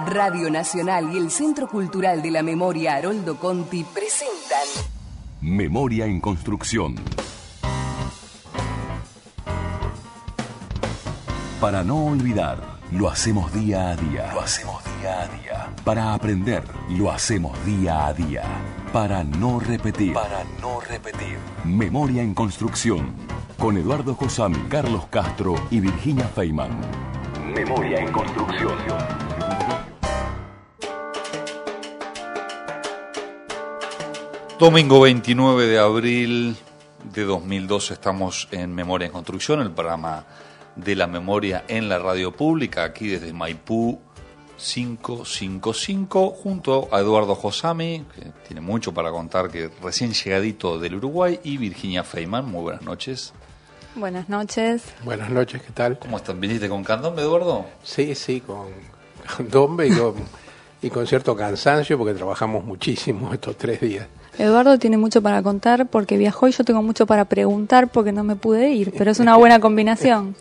Radio Nacional y el Centro Cultural de la Memoria Haroldo Conti presentan Memoria en Construcción. Para no olvidar, lo hacemos día a día. Para aprender, lo hacemos día a día. Para no repetir. Memoria en Construcción. Con Eduardo Josami, Carlos Castro y Virginia Feynman. Memoria en Construcción. Domingo 29 de abril de 2012 estamos en Memoria en Construcción, el programa de la memoria en la radio pública, aquí desde Maipú 555, junto a Eduardo Josami, que tiene mucho para contar, que recién llegadito del Uruguay, y Virginia Feynman. Muy buenas noches. Buenas noches. Buenas noches, ¿qué tal? ¿Cómo están? ¿Viniste con candombe, Eduardo? Sí, con candombe y con cierto cansancio, porque trabajamos muchísimo estos 3 días. Eduardo tiene mucho para contar porque viajó y yo tengo mucho para preguntar porque no me pude ir, pero es una buena combinación.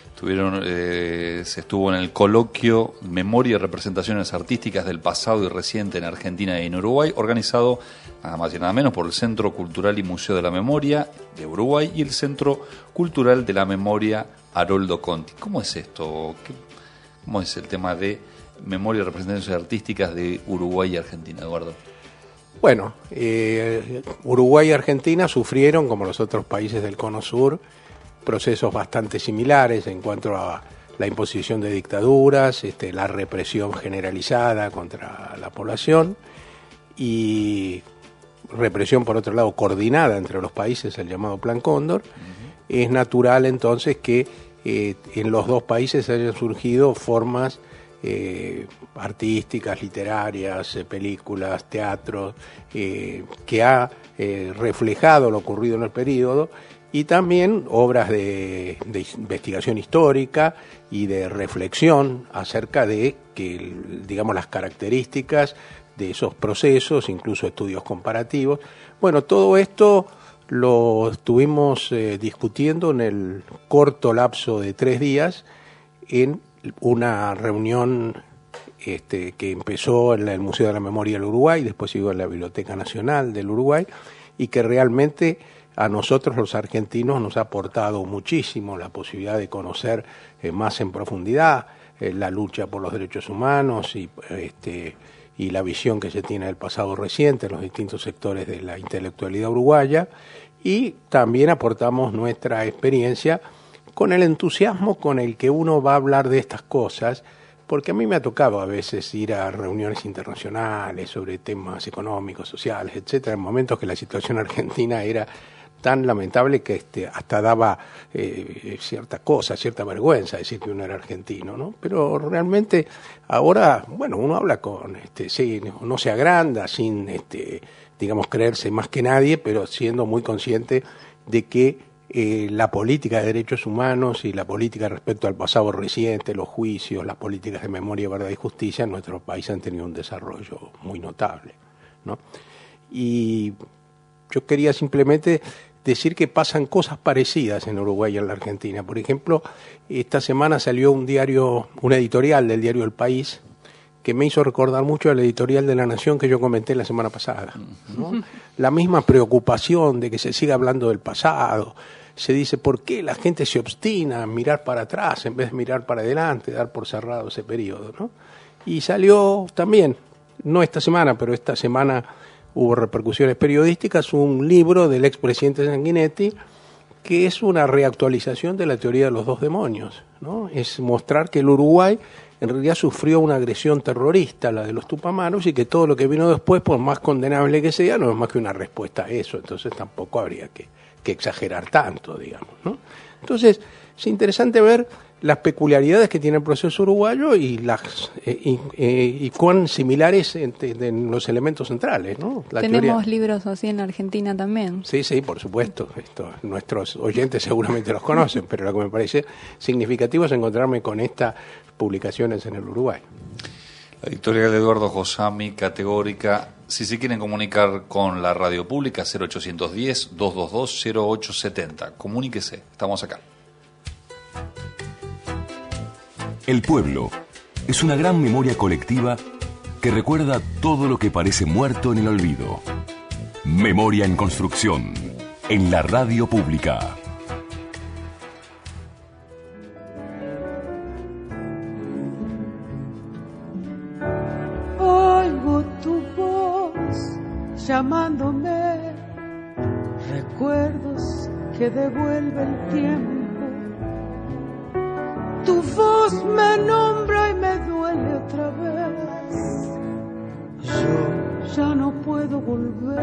Se estuvo en el coloquio Memoria y Representaciones Artísticas del Pasado y Reciente en Argentina y en Uruguay, organizado nada más y nada menos por el Centro Cultural y Museo de la Memoria de Uruguay y el Centro Cultural de la Memoria Haroldo Conti. ¿Cómo es esto? ¿Cómo es el tema de Memoria y Representaciones Artísticas de Uruguay y Argentina, Eduardo? Bueno, Uruguay y Argentina sufrieron, como los otros países del Cono Sur, procesos bastante similares en cuanto a la imposición de dictaduras, la represión generalizada contra la población y represión, por otro lado, coordinada entre los países, el llamado Plan Cóndor. Es natural entonces que en los dos países hayan surgido formas artísticas, literarias, películas, teatro, que ha reflejado lo ocurrido en el periodo, y también obras de investigación histórica y de reflexión acerca de las características de esos procesos, incluso estudios comparativos. Bueno, todo esto lo estuvimos discutiendo en el corto lapso de 3 días en una reunión que empezó en el Museo de la Memoria del Uruguay, después siguió en la Biblioteca Nacional del Uruguay, y que realmente a nosotros los argentinos nos ha aportado muchísimo la posibilidad de conocer más en profundidad la lucha por los derechos humanos y la visión que se tiene del pasado reciente en los distintos sectores de la intelectualidad uruguaya, y también aportamos nuestra experiencia con el entusiasmo con el que uno va a hablar de estas cosas, porque a mí me ha tocado a veces ir a reuniones internacionales sobre temas económicos, sociales, etcétera, en momentos que la situación argentina era tan lamentable que hasta daba cierta vergüenza decir que uno era argentino, ¿no? Pero realmente ahora, bueno, uno habla con, no se agranda, sin, creerse más que nadie, pero siendo muy consciente de que la política de derechos humanos y la política respecto al pasado reciente, los juicios, las políticas de memoria, verdad y justicia en nuestro país han tenido un desarrollo muy notable, ¿no? Y yo quería simplemente decir que pasan cosas parecidas en Uruguay y en la Argentina. Por ejemplo, esta semana salió un editorial del diario El País que me hizo recordar mucho al editorial de La Nación que yo comenté la semana pasada, ¿no? La misma preocupación de que se siga hablando del pasado. Se dice, ¿por qué la gente se obstina en mirar para atrás en vez de mirar para adelante, dar por cerrado ese periodo, ¿no? Y salió también, no esta semana, pero esta semana hubo repercusiones periodísticas, un libro del expresidente Sanguinetti, que es una reactualización de la teoría de los 2 demonios, ¿no? Es mostrar que el Uruguay en realidad sufrió una agresión terrorista, la de los Tupamaros, y que todo lo que vino después, por más condenable que sea, no es más que una respuesta a eso. Entonces tampoco habría que exagerar tanto, digamos, ¿no? Entonces es interesante ver las peculiaridades que tiene el proceso uruguayo y cuán similares en los elementos centrales, ¿no? Tenemos libros así en Argentina también. Sí, por supuesto. Nuestros oyentes seguramente los conocen, pero lo que me parece significativo es encontrarme con estas publicaciones en el Uruguay. La editorial de Eduardo Josami, categórica. Si se quieren comunicar con la radio pública, 0810-222-0870. Comuníquese, estamos acá. El pueblo, es una gran memoria colectiva que recuerda todo lo que parece muerto en el olvido. Memoria en construcción, en la radio pública. Oigo tu voz llamándome, recuerdos que devuelve el tiempo. Tu voz me nombra y me duele otra vez. Yo ya no puedo volver.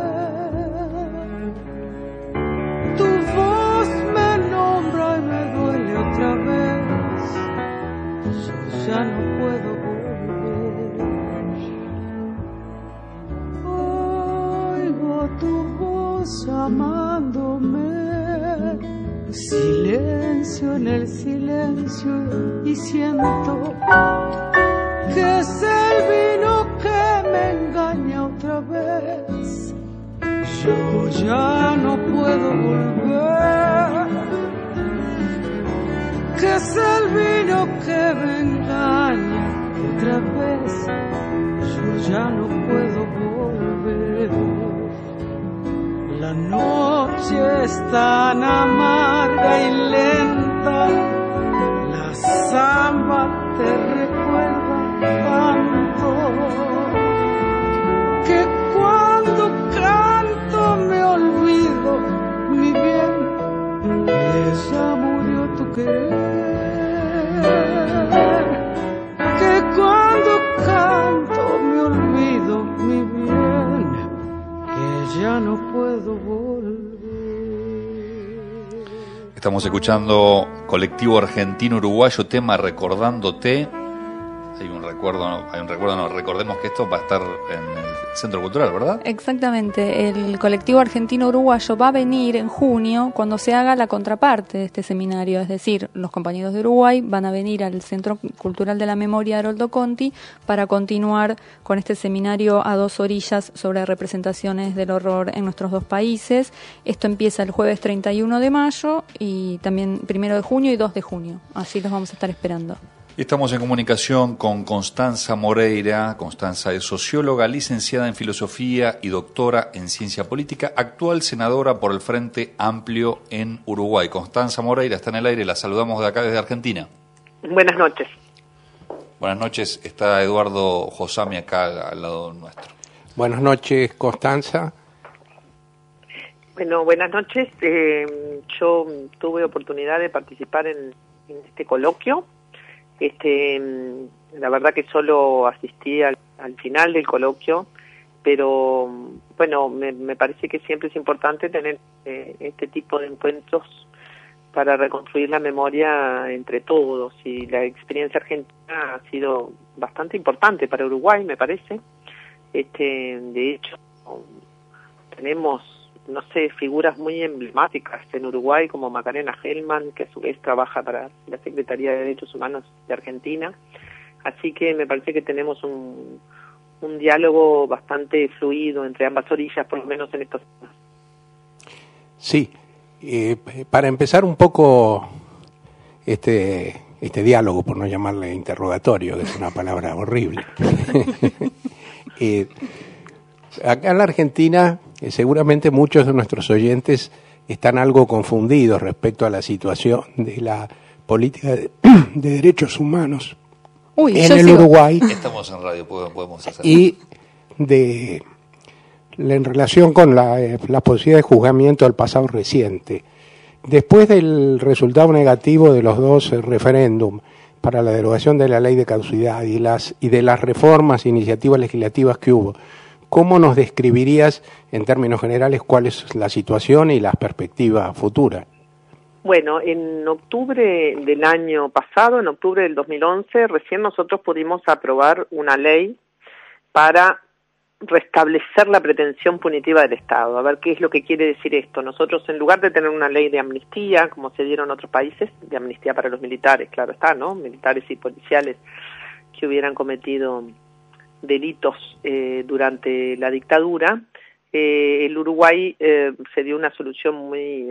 Tu voz me nombra y me duele otra vez. Yo ya no puedo volver. Oigo tu voz llamándome. Silencio en el silencio y siento que es el vino que me engaña otra vez. Yo ya no puedo volver, que es el vino que me engaña otra vez. Yo ya no puedo volver. La noche es tan amarga y lenta, la samba te recuerda tanto, que cuando canto me olvido, mi bien, que ya murió tu querer, que cuando canto me olvido, mi bien, que ya no puedo volver. Estamos escuchando Colectivo Argentino Uruguayo, tema Recordándote. Recordemos que esto va a estar en el Centro Cultural, ¿verdad? Exactamente, el Colectivo Argentino Uruguayo va a venir en junio cuando se haga la contraparte de este seminario, es decir, los compañeros de Uruguay van a venir al Centro Cultural de la Memoria Haroldo Conti para continuar con este seminario a 2 orillas sobre representaciones del horror en nuestros 2 países. Esto empieza el jueves 31 de mayo y también 1 de junio y 2 de junio, así los vamos a estar esperando. Estamos en comunicación con Constanza Moreira. Constanza es socióloga, licenciada en Filosofía y doctora en Ciencia Política, actual senadora por el Frente Amplio en Uruguay. Constanza Moreira está en el aire, la saludamos de acá desde Argentina. Buenas noches. Buenas noches, está Eduardo Josami acá al lado nuestro. Buenas noches, Constanza. Bueno, buenas noches. Yo tuve oportunidad de participar en este coloquio. La verdad que solo asistí al final del coloquio, pero bueno, me parece que siempre es importante tener este tipo de encuentros para reconstruir la memoria entre todos, y la experiencia argentina ha sido bastante importante para Uruguay, me parece. De hecho, tenemos, no sé, figuras muy emblemáticas en Uruguay como Macarena Hellman, que a su vez trabaja para la Secretaría de Derechos Humanos de Argentina. Así que me parece que tenemos un diálogo bastante fluido entre ambas orillas, por lo menos en estos temas. Sí, para empezar un poco este diálogo, por no llamarle interrogatorio, que es una palabra horrible. Acá en la Argentina, seguramente muchos de nuestros oyentes están algo confundidos respecto a la situación de la política de derechos humanos en el Uruguay. Estamos en radio, podemos hacer. Y en relación con la posibilidad de juzgamiento del pasado reciente. Después del resultado negativo de los 2 referéndum para la derogación de la ley de caducidad y de las reformas e iniciativas legislativas que hubo, ¿cómo nos describirías en términos generales cuál es la situación y las perspectivas futuras? Bueno, en octubre del año pasado, en octubre del 2011, recién nosotros pudimos aprobar una ley para restablecer la pretensión punitiva del Estado. A ver qué es lo que quiere decir esto. Nosotros, en lugar de tener una ley de amnistía, como se dieron en otros países, de amnistía para los militares, claro está, ¿no? Militares y policiales que hubieran cometido delitos durante la dictadura, el Uruguay se dio una solución muy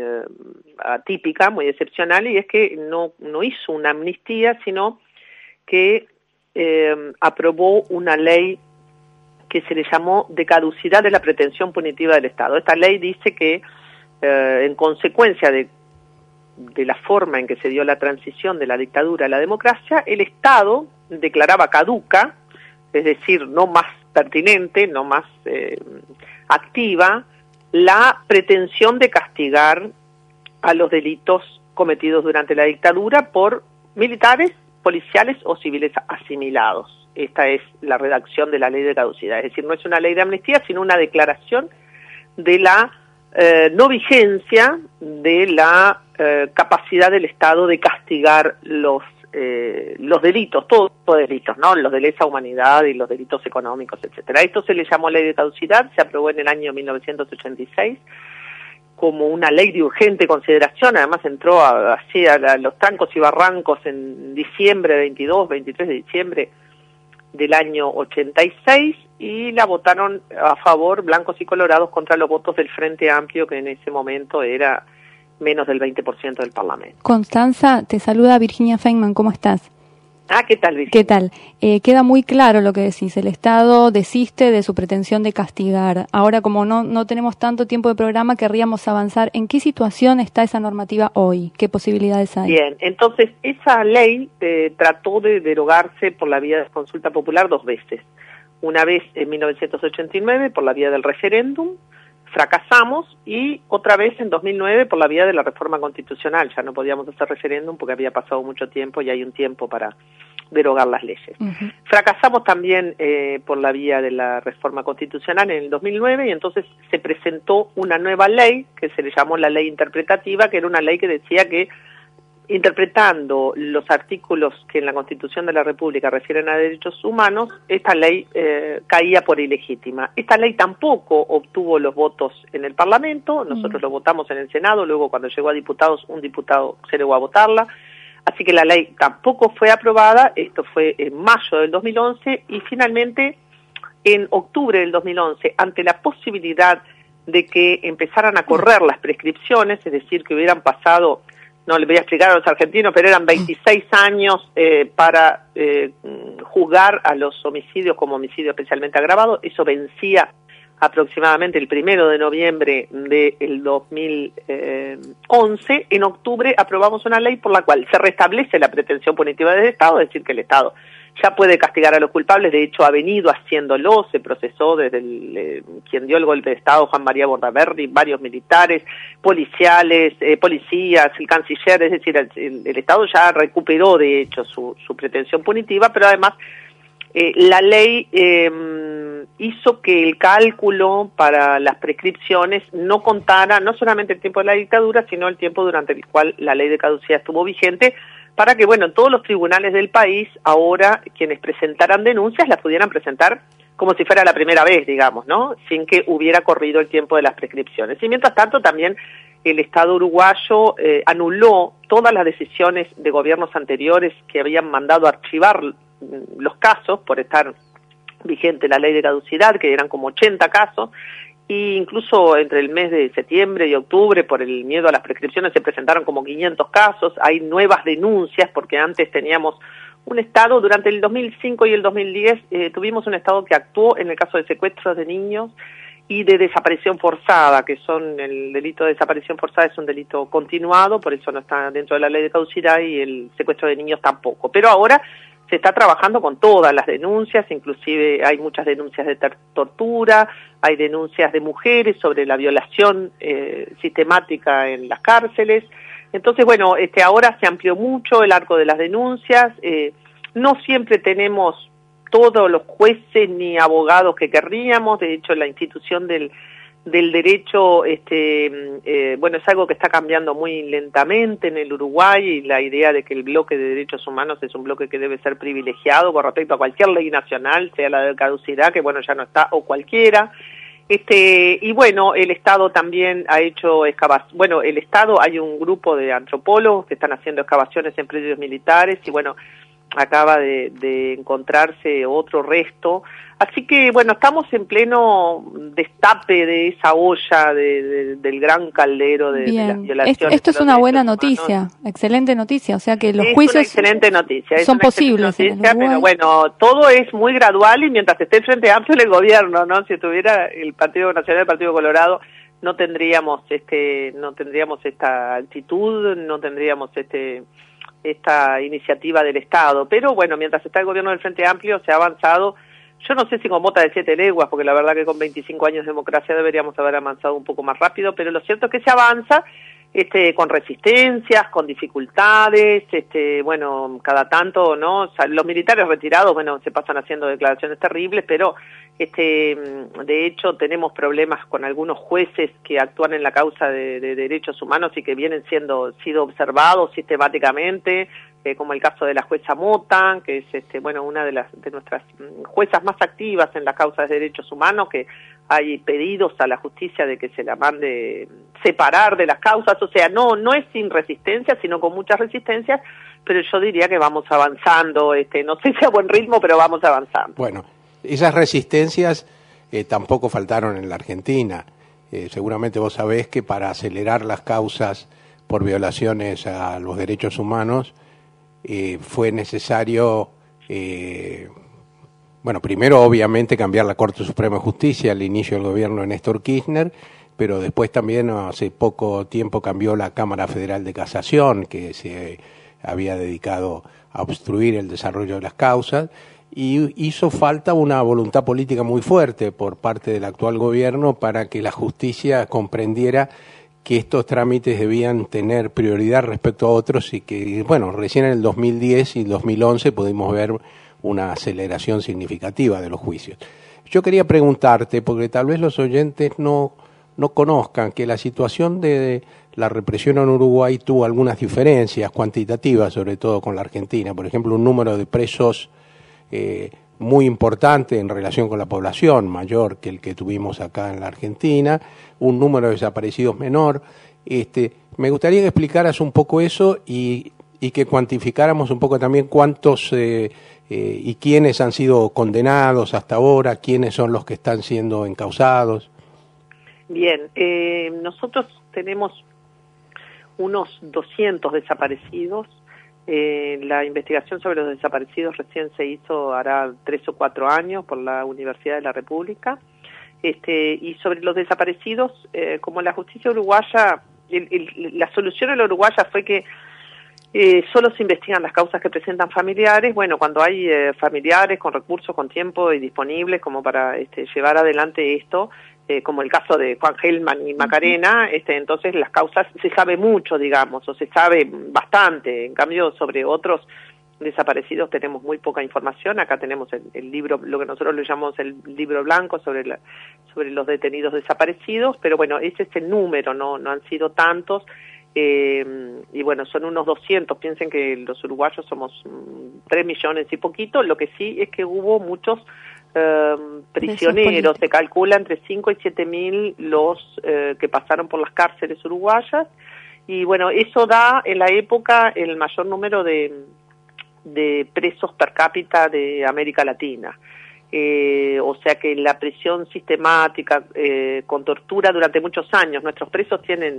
atípica, muy excepcional, y es que no hizo una amnistía, sino que aprobó una ley que se le llamó de caducidad de la pretensión punitiva del Estado. Esta ley dice que en consecuencia de la forma en que se dio la transición de la dictadura a la democracia, el Estado declaraba caduca, es decir, no más pertinente, no más activa, la pretensión de castigar a los delitos cometidos durante la dictadura por militares, policiales o civiles asimilados. Esta es la redacción de la ley de caducidad, es decir, no es una ley de amnistía, sino una declaración de la no vigencia de la capacidad del Estado de castigar los delitos, todos los delitos, ¿no? Los de lesa humanidad y los delitos económicos, etcétera. Esto se le llamó ley de caducidad, se aprobó en el año 1986 como una ley de urgente consideración, además entró así a los trancos y barrancos en diciembre 23 de diciembre del año 86, y la votaron a favor blancos y colorados contra los votos del Frente Amplio, que en ese momento era menos del 20% del Parlamento. Constanza, te saluda Virginia Feynman, ¿cómo estás? ¿Qué tal, Virginia? ¿Qué tal? Queda muy claro lo que decís, el Estado desiste de su pretensión de castigar. Ahora, como no tenemos tanto tiempo de programa, querríamos avanzar. ¿En qué situación está esa normativa hoy? ¿Qué posibilidades hay? Bien, entonces, esa ley trató de derogarse por la vía de consulta popular 2 veces. Una vez en 1989 por la vía del referéndum, fracasamos, y otra vez en 2009 por la vía de la reforma constitucional. Ya no podíamos hacer referéndum porque había pasado mucho tiempo y hay un tiempo para derogar las leyes. Uh-huh. Fracasamos también por la vía de la reforma constitucional en el 2009, y entonces se presentó una nueva ley que se le llamó la ley interpretativa, que era una ley que decía que interpretando los artículos que en la Constitución de la República refieren a derechos humanos, esta ley caía por ilegítima. Esta ley tampoco obtuvo los votos en el Parlamento, nosotros lo votamos en el Senado, luego cuando llegó a diputados, un diputado se negó a votarla, así que la ley tampoco fue aprobada. Esto fue en mayo del 2011, y finalmente en octubre del 2011, ante la posibilidad de que empezaran a correr las prescripciones, es decir, que hubieran pasado, no le voy a explicar a los argentinos, pero eran 26 años para juzgar a los homicidios como homicidio especialmente agravado. Eso vencía aproximadamente el 1 de noviembre del 2011. En octubre aprobamos una ley por la cual se restablece la pretensión punitiva del Estado, es decir, que el Estado ya puede castigar a los culpables. De hecho ha venido haciéndolo, se procesó desde quien dio el golpe de Estado, Juan María Bordaberry, varios militares, policiales, policías, el canciller, es decir, el Estado ya recuperó de hecho su pretensión punitiva, pero además la ley hizo que el cálculo para las prescripciones no contara no solamente el tiempo de la dictadura, sino el tiempo durante el cual la ley de caducidad estuvo vigente, para que, bueno, todos los tribunales del país, ahora, quienes presentaran denuncias, las pudieran presentar como si fuera la primera vez, digamos, ¿no? Sin que hubiera corrido el tiempo de las prescripciones. Y mientras tanto, también el Estado uruguayo anuló todas las decisiones de gobiernos anteriores que habían mandado a archivar los casos por estar vigente la ley de caducidad, que eran como 80 casos, e incluso entre el mes de septiembre y octubre, por el miedo a las prescripciones, se presentaron como 500 casos. Hay nuevas denuncias, porque antes teníamos un Estado, durante el 2005 y el 2010, tuvimos un Estado que actuó en el caso de secuestros de niños y de desaparición forzada, que son, el delito de desaparición forzada es un delito continuado, por eso no está dentro de la ley de caducidad, y el secuestro de niños tampoco. Pero ahora se está trabajando con todas las denuncias, inclusive hay muchas denuncias de tortura, hay denuncias de mujeres sobre la violación sistemática en las cárceles. Entonces, bueno, ahora se amplió mucho el arco de las denuncias, no siempre tenemos todos los jueces ni abogados que querríamos. De hecho, la institución del derecho, bueno, es algo que está cambiando muy lentamente en el Uruguay, y la idea de que el bloque de derechos humanos es un bloque que debe ser privilegiado con respecto a cualquier ley nacional, sea la de caducidad, que bueno, ya no está, o cualquiera. Y bueno, el Estado también ha hecho excavaciones. Bueno, el Estado, hay un grupo de antropólogos que están haciendo excavaciones en predios militares, y bueno, acaba de encontrarse otro resto. Así que, bueno, estamos en pleno destape de esa olla del gran caldero de las violaciones. Esto es una buena noticia, excelente noticia, o sea que los juicios una excelente noticia, son posibles noticia, pero bueno, todo es muy gradual y mientras esté el Frente Amplio en el gobierno, ¿no? Si estuviera el Partido Nacional, el Partido Colorado, no tendríamos esta altitud, no tendríamos esta iniciativa del Estado. Pero bueno, mientras está el gobierno del Frente Amplio se ha avanzado. Yo no sé si con bota de 7 leguas, porque la verdad que con 25 años de democracia deberíamos haber avanzado un poco más rápido, pero lo cierto es que se avanza con resistencias, con dificultades, bueno, cada tanto, ¿no? O sea, los militares retirados, bueno, se pasan haciendo declaraciones terribles, pero de hecho tenemos problemas con algunos jueces que actúan en la causa de derechos humanos y que vienen sido observados sistemáticamente, como el caso de la jueza Mota, que es bueno, una de nuestras juezas más activas en las causas de derechos humanos, que hay pedidos a la justicia de que se la mande separar de las causas, o sea, no es sin resistencia, sino con muchas resistencias, pero yo diría que vamos avanzando, no sé si a buen ritmo, pero vamos avanzando. Bueno, esas resistencias tampoco faltaron en la Argentina. Seguramente vos sabés que para acelerar las causas por violaciones a los derechos humanos fue necesario, bueno, primero obviamente cambiar la Corte Suprema de Justicia al inicio del gobierno de Néstor Kirchner, pero después también hace poco tiempo cambió la Cámara Federal de Casación, que se había dedicado a obstruir el desarrollo de las causas, y hizo falta una voluntad política muy fuerte por parte del actual gobierno para que la justicia comprendiera que estos trámites debían tener prioridad respecto a otros y que, bueno, recién en el 2010 y el 2011 pudimos ver una aceleración significativa de los juicios. Yo quería preguntarte, porque tal vez los oyentes no conozcan que la situación de la represión en Uruguay tuvo algunas diferencias cuantitativas, sobre todo con la Argentina. Por ejemplo, un número de presos muy importante en relación con la población, mayor que el que tuvimos acá en la Argentina, un número de desaparecidos menor. Me gustaría que explicaras un poco eso y que cuantificáramos un poco también cuántos y quiénes han sido condenados hasta ahora, quiénes son los que están siendo encausados. Bien, nosotros tenemos unos 200 desaparecidos. La investigación sobre los desaparecidos recién se hizo hará 3 o 4 años por la Universidad de la República. Y sobre los desaparecidos, como la justicia uruguaya, la solución en la uruguaya fue que solo se investigan las causas que presentan familiares. Bueno, cuando hay familiares con recursos, con tiempo y disponibles como para llevar adelante esto, como el caso de Juan Gelman y Macarena, entonces las causas se sabe mucho, digamos, o se sabe bastante. En cambio, sobre otros desaparecidos tenemos muy poca información. Acá tenemos el libro, lo que nosotros le llamamos el libro blanco sobre los detenidos desaparecidos, pero bueno, ese es el número, no han sido tantos. Y bueno, son unos 200, piensen que los uruguayos somos 3 millones y poquito. Lo que sí es que hubo muchos prisioneros, se calcula entre 5 y 7 mil los que pasaron por las cárceles uruguayas, y bueno, eso da en la época el mayor número de presos per cápita de América Latina. O sea que la prisión sistemática con tortura durante muchos años, nuestros presos tienen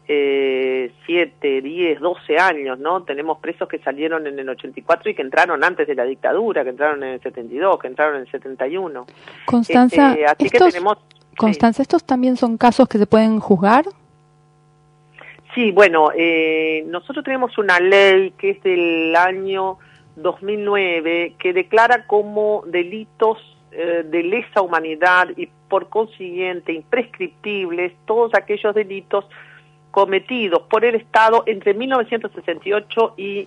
7, 10, 12 años, ¿no? Tenemos presos que salieron en el 84 y que entraron antes de la dictadura, que entraron en el 72, que entraron en el 71. Constanza, Constanza, ¿estos también son casos que se pueden juzgar? Sí, bueno, nosotros tenemos una ley que es del año 2009 que declara como delitos de lesa humanidad y por consiguiente imprescriptibles todos aquellos delitos cometidos por el Estado entre 1968 y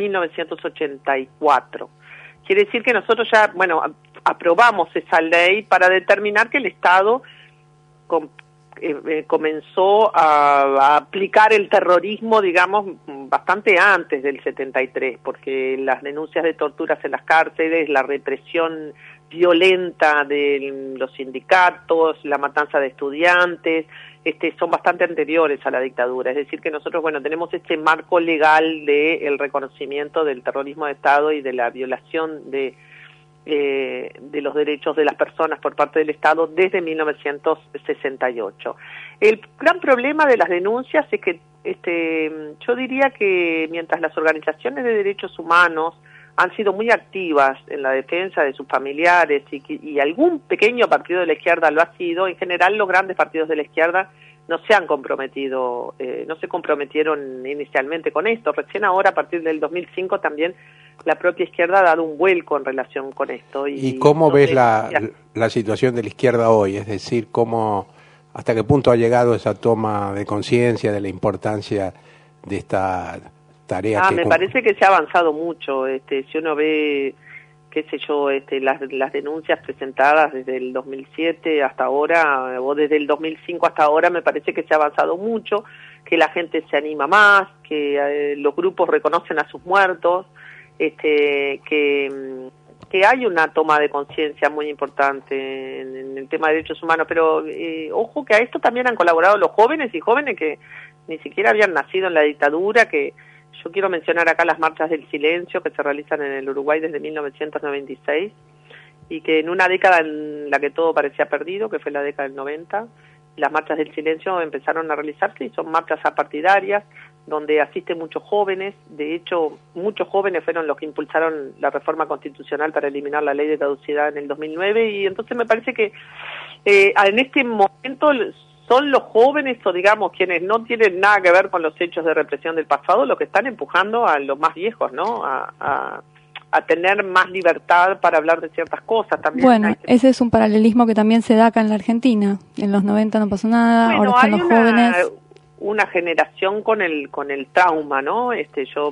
1984. Quiere decir que nosotros ya, bueno, aprobamos esa ley para determinar que el Estado comenzó a aplicar el terrorismo, digamos, bastante antes del 73, porque las denuncias de torturas en las cárceles, la represión violenta de los sindicatos, la matanza de estudiantes, son bastante anteriores a la dictadura. Es decir, que nosotros, bueno, tenemos este marco legal del reconocimiento del terrorismo de Estado y de la violación de los derechos de las personas por parte del Estado desde 1968. El gran problema de las denuncias es que yo diría que mientras las organizaciones de derechos humanos han sido muy activas en la defensa de sus familiares y algún pequeño partido de la izquierda lo ha sido, en general los grandes partidos de la izquierda no se han comprometido, no se comprometieron inicialmente con esto. Recién ahora, a partir del 2005, también la propia izquierda ha dado un vuelco en relación con esto. ¿Y cómo ves la situación de la izquierda hoy? Es decir, ¿hasta qué punto ha llegado esa toma de conciencia de la importancia de esta tarea? Me parece que se ha avanzado mucho. Si uno ve, qué sé yo, las denuncias presentadas desde el 2007 hasta ahora, o desde el 2005 hasta ahora, me parece que se ha avanzado mucho, que la gente se anima más, que los grupos reconocen a sus muertos, que hay una toma de conciencia muy importante en el tema de derechos humanos, pero ojo que a esto también han colaborado los jóvenes y jóvenes que ni siquiera habían nacido en la dictadura, que yo quiero mencionar acá las marchas del silencio que se realizan en el Uruguay desde 1996 y que en una década en la que todo parecía perdido, que fue la década del 90, las marchas del silencio empezaron a realizarse y son marchas apartidarias donde asisten muchos jóvenes. De hecho, muchos jóvenes fueron los que impulsaron la reforma constitucional para eliminar la ley de caducidad en el 2009 y entonces me parece que en este momento son los jóvenes o digamos quienes no tienen nada que ver con los hechos de represión del pasado los que están empujando a los más viejos, ¿no? A tener más libertad para hablar de ciertas cosas también. Bueno, ese es un paralelismo que también se da acá en la Argentina. En los 90 no pasó nada, bueno, ahora están los jóvenes. Una generación con el trauma, ¿no? Yo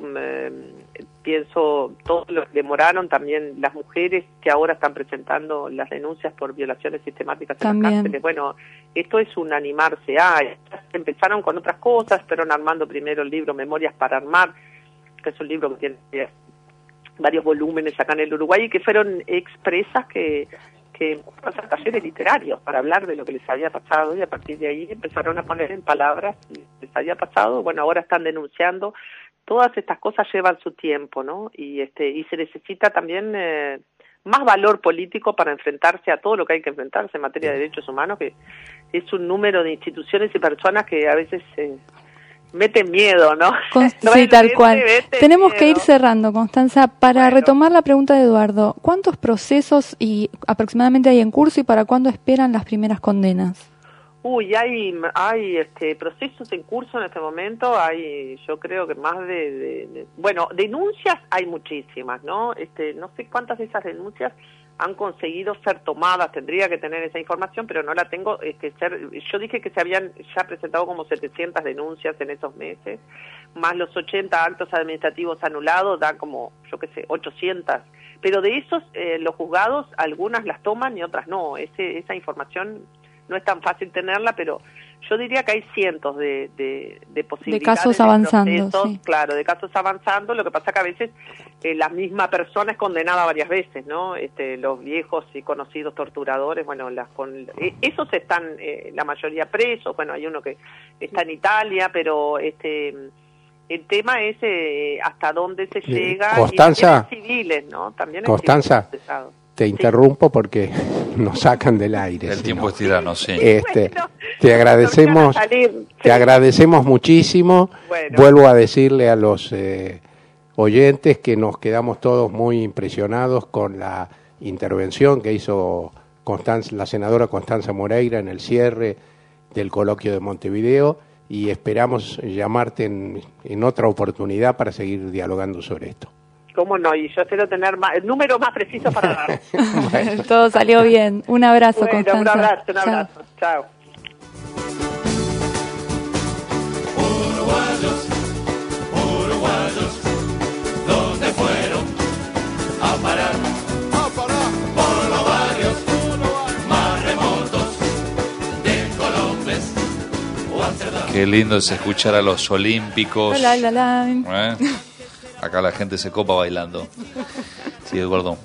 pienso todos los que demoraron, también las mujeres que ahora están presentando las denuncias por violaciones sistemáticas en las cárceles. Bueno, esto es un animarse empezaron con otras cosas, fueron armando primero el libro Memorias para Armar, que es un libro que tiene varios volúmenes acá en el Uruguay y que fueron expresas que hacer talleres literarios para hablar de lo que les había pasado y a partir de ahí empezaron a poner en palabras lo que les había pasado. Bueno, ahora están denunciando. Todas estas cosas llevan su tiempo, ¿no? Y se necesita también más valor político para enfrentarse a todo lo que hay que enfrentarse en materia de derechos humanos, que es un número de instituciones y personas que a veces meten miedo, ¿no? Sí, tal cual. Tenemos que ir cerrando, Constanza. Para retomar la pregunta de Eduardo, ¿cuántos procesos y aproximadamente hay en curso y para cuándo esperan las primeras condenas? Hay procesos en curso en este momento, yo creo que más bueno, denuncias hay muchísimas, ¿no? No sé cuántas de esas denuncias han conseguido ser tomadas, tendría que tener esa información, pero no la tengo. Yo dije que se habían ya presentado como 700 denuncias en esos meses, más los 80 actos administrativos anulados, dan como, 800. Pero de esos, los juzgados, algunas las toman y otras no. Esa información no es tan fácil tenerla, pero yo diría que hay cientos de posibilidades. De casos avanzando, sí. Claro, de casos avanzando. Lo que pasa que a veces la misma persona es condenada varias veces, ¿no? Los viejos y conocidos torturadores, bueno, esos están la mayoría presos. Bueno, hay uno que está en Italia, pero el tema es hasta dónde se llega. Constanza, y civiles, ¿no? También Constanza, te interrumpo porque nos sacan del aire. El tiempo es tirano, sí. Te agradecemos muchísimo. Bueno. Vuelvo a decirle a los oyentes que nos quedamos todos muy impresionados con la intervención que hizo la senadora Constanza Moreira en el cierre del coloquio de Montevideo y esperamos llamarte en otra oportunidad para seguir dialogando sobre esto. ¿Cómo no? Y yo espero tener el número más preciso para dar. Bueno. Todo salió bien. Un abrazo, Constanza. Un abrazo. Chao. Uruguayos, ¿dónde fueron a parar? Por los barrios más remotos de Colombia. Qué lindo es escuchar a los olímpicos. La, la, la. ¿Eh? Acá la gente se copa bailando. Sí, Eduardo.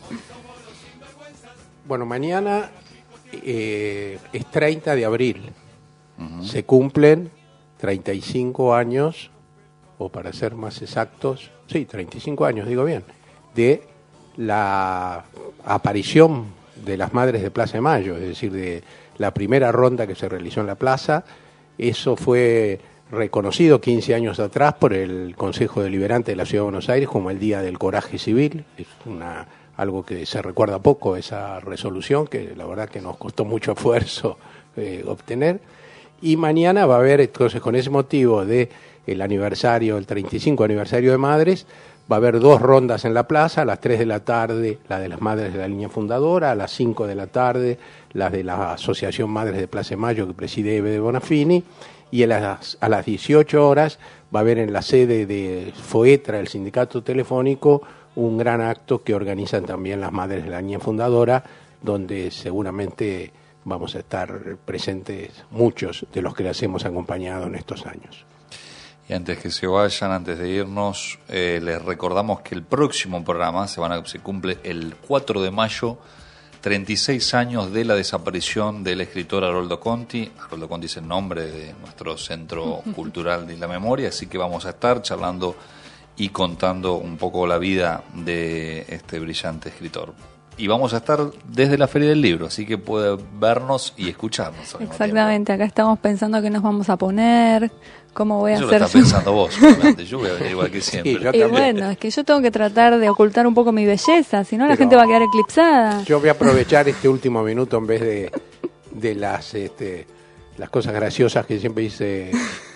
Bueno, mañana es 30 de abril. Se cumplen 35 años, o para ser más exactos, sí, 35 años, digo bien, de la aparición de las Madres de Plaza de Mayo, es decir, de la primera ronda que se realizó en la plaza. Eso fue reconocido 15 años atrás por el Consejo Deliberante de la Ciudad de Buenos Aires como el Día del Coraje Civil. Es algo que se recuerda poco, esa resolución, que la verdad que nos costó mucho esfuerzo obtener. Y mañana va a haber, entonces, con ese motivo de el aniversario, el 35 aniversario de Madres, va a haber 2 rondas en la plaza, a las 3 de la tarde, la de las Madres de la Línea Fundadora, a las 5 de la tarde, las de la Asociación Madres de Plaza de Mayo, que preside Eve de Bonafini, y a las 18 horas va a haber en la sede de FOETRA, el Sindicato Telefónico, un gran acto que organizan también las Madres de la Línea Fundadora, donde seguramente vamos a estar presentes muchos de los que las hemos acompañado en estos años. Y antes que se vayan, antes de irnos, les recordamos que el próximo programa se cumple el 4 de mayo, 36 años de la desaparición del escritor Haroldo Conti. Haroldo Conti es el nombre de nuestro Centro Cultural de la Memoria, así que vamos a estar charlando y contando un poco la vida de este brillante escritor. Y vamos a estar desde la Feria del Libro, así que puede vernos y escucharnos. Exactamente, acá estamos pensando qué nos vamos a poner, cómo voy a hacer. Eso lo está pensando vos, obviamente. Yo voy a ver igual que siempre. Sí, y bueno, es que yo tengo que tratar de ocultar un poco mi belleza, si no la gente va a quedar eclipsada. Yo voy a aprovechar este último minuto en vez de las cosas graciosas que siempre dice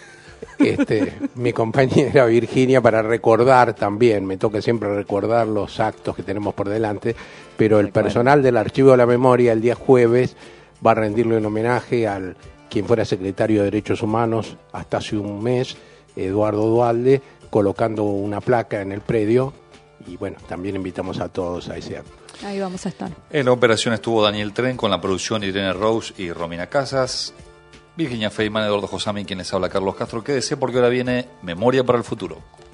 mi compañera Virginia, para recordar también, me toca siempre recordar los actos que tenemos por delante, pero el personal del Archivo de la Memoria el día jueves va a rendirle un homenaje al quien fuera secretario de Derechos Humanos hasta hace un mes, Eduardo Duhalde, colocando una placa en el predio, y bueno, también invitamos a todos a ese acto. Ahí vamos a estar. En la operación estuvo Daniel Tren, con la producción Irene Rose y Romina Casas, Virginia Feynman, Eduardo Josami, quien les habla, Carlos Castro. Quédese porque ahora viene Memoria para el Futuro.